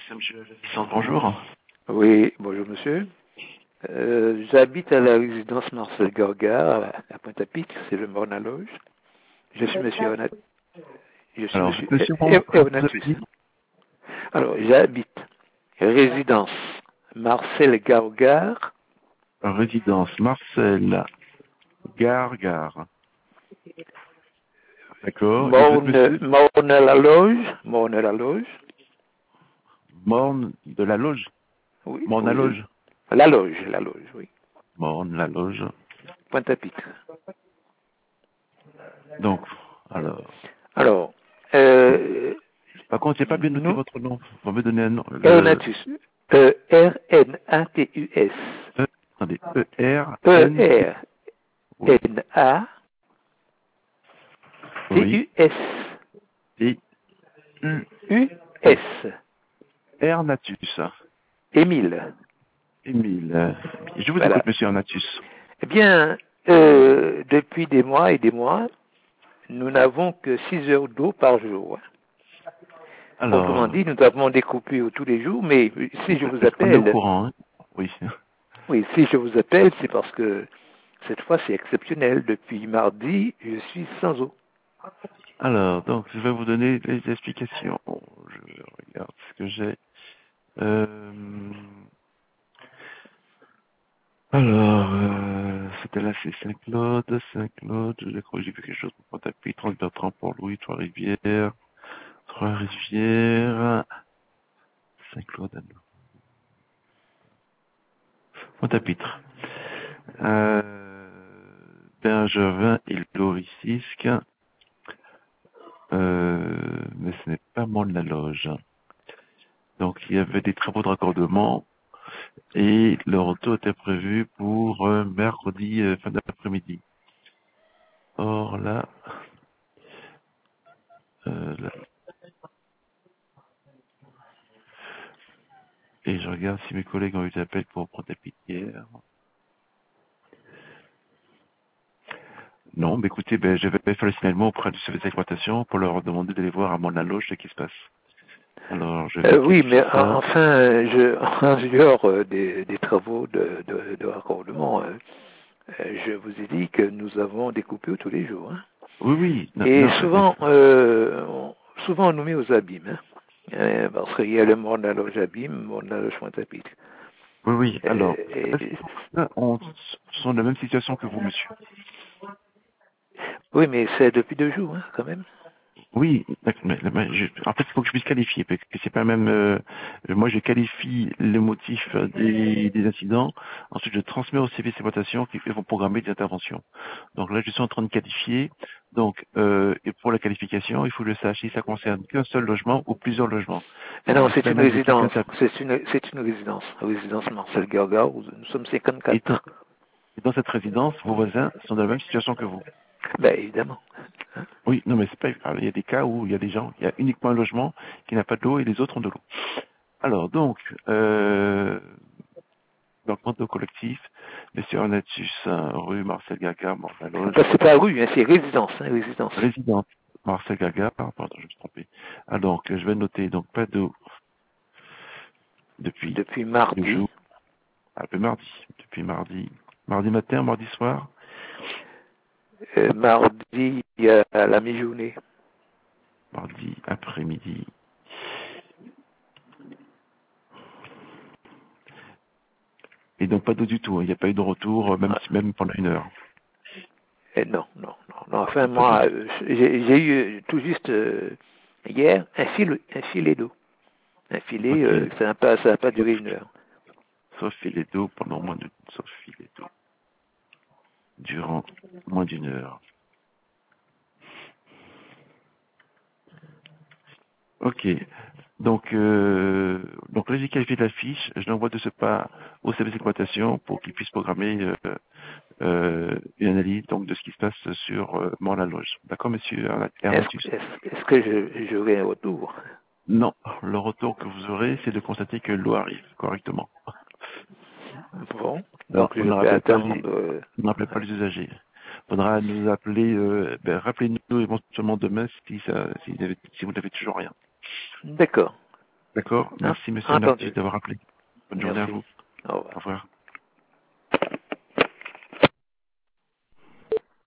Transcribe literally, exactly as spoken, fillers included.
c'est monsieur l'assistant, bonjour. Oui, bonjour monsieur. Euh, J'habite à la résidence Marcel Gorgard, à Pointe-à-Pitre, c'est le Morne-à-Loge. Je suis monsieur Onat... Je suis Alors, monsieur monsieur, E- comment vous Eonatus. avez dit? Alors, j'habite résidence Marcel Gorgard, Résidence Marcel Gargare. D'accord. Et vous êtes Morne, monsieur Morne-à-la-Loge, Morne-à-la-Loge, Morne de la Loge. oui, Morne à oui, Loge. la Loge, la Loge, oui, Morne la Loge. Pointe-à-Pitre. Donc, alors. Alors, euh, Par contre, j'ai pas bien noté nous, votre nom. Vous me donner un nom. Le Eonatus, E R N A T U S, E, attendez, E R N T. E R Oui. N A T Oui. U S. T U U S. S. Ernatus. Émile. Émile. Je vous Voilà. écoute, monsieur Ernatus. Eh bien, euh, depuis des mois et des mois, nous n'avons que six heures d'eau par jour. Autrement Alors, dit, nous avons des coupures tous les jours, mais si je vous on est au appelle, courant, hein? Oui. oui, si je vous appelle, c'est parce que cette fois c'est exceptionnel. Depuis mardi, je suis sans eau. Alors, donc, je vais vous donner les explications. Je regarde ce que j'ai. Euh, alors, euh, c'était là, c'est Saint-Claude, Saint-Claude, je crois que j'ai vu quelque chose pour Pointe-à-Pitre, trente Bertrand pour Louis, Trois-Rivières, Trois-Rivières, Saint-Claude, Pointe-à-Pitre. Euh, Bergevin et Loricisque, euh, mais ce n'est pas Morne-la-Loge. Donc, il y avait des travaux de raccordement. Et le retour était prévu pour euh, mercredi euh, fin d'après-midi. Or là, euh, là, et je regarde si mes collègues ont eu des appels pour prendre la pitière. Non, mais écoutez, ben, je vais faire le signalement auprès du service d'exploitation pour leur demander d'aller voir à mon loge ce qui se passe. Alors, je vais Euh, oui, mais vérifier en- ça. enfin, je, en dehors euh, des, des travaux de, de, de raccordement, euh, euh, je vous ai dit que nous avons des coupures tous les jours. Hein. Oui, oui, non, Et non, mais, souvent, euh, on, souvent on nous met aux abîmes, hein. Euh, parce qu'il y a le monde à l'âge abîme, le monde à l'âge Pointe-à-Pitre. oui, oui, Euh, alors, et- est-ce que là, on sont dans la même situation que vous, monsieur? oui, mais c'est depuis deux jours, hein, quand même. Oui, d'accord, mais, mais je, en fait, il faut que je puisse qualifier, parce que c'est pas même. Euh, moi, je qualifie les motifs des, des incidents. Ensuite, je transmets au service d'exploitation qui vont programmer des interventions. Donc là, je suis en train de qualifier. Donc, euh, et pour la qualification, il faut que je sache si ça concerne qu'un seul logement ou plusieurs logements. Mais Donc, non, je sais c'est pas une même de qui résidence. ça. C'est une, c'est une résidence. Résidence Marcel Gargard, où nous sommes Et dans, cinquante-quatre. et dans cette résidence, vos voisins sont dans la même situation que vous. Ben, évidemment. Hein. Oui, non, mais c'est pas. Alors, il y a des cas où il y a des gens, il y a uniquement un logement qui n'a pas d'eau et les autres ont de l'eau. Alors, donc, euh, donc, manteau collectif, Monsieur Arnatus, rue Marcel Gaga, Morne-la-Loge, Enfin, c'est pas rue, hein, c'est résidence, hein, résidence. résidente Marcel Gaga, pardon, je me suis trompé. Ah, donc, je vais noter, donc, pas d'eau depuis Depuis deux mardi. jours, un peu mardi, depuis mardi, mardi matin, mardi soir, Euh, mardi à la mi-journée. mardi après-midi. Et donc, pas d'eau du tout, hein, il n'y a pas eu de retour, même Ah, si, même pendant une heure. euh, non, non, non, non. Enfin, Pas d'eau. moi, euh, j'ai j'ai eu euh, tout juste euh, hier un, fil, un filet d'eau. Un filet, Ok. euh, ça n'a pas, ça n'a pas duré une heure. Sauf filet d'eau pendant moins de, sauf filet d'eau, durant moins d'une heure. Ok. Donc, euh, donc là, j'ai qualifié la fiche. Je l'envoie de ce pas au service d'exploitation pour qu'il puisse programmer euh, euh, une analyse donc de ce qui se passe sur euh, Morne-la-Loge. D'accord, monsieur Est-ce Hernatus? est-ce- est-ce que je- j'aurai un retour? Non. Le retour que vous aurez, c'est de constater que l'eau arrive correctement. Bon, Alors, donc on je ne vais rappelle pas les, attendre. euh, on ne rappelle pas les usagers. Faudra nous appeler, euh, ben, rappelez-nous éventuellement demain si ça, si, vous avez- si vous n'avez toujours rien. D'accord, D'accord. Hein? Merci, monsieur Entendu. Narcisse, d'avoir appelé. Bonne journée à Merci. vous. Au revoir. Au revoir.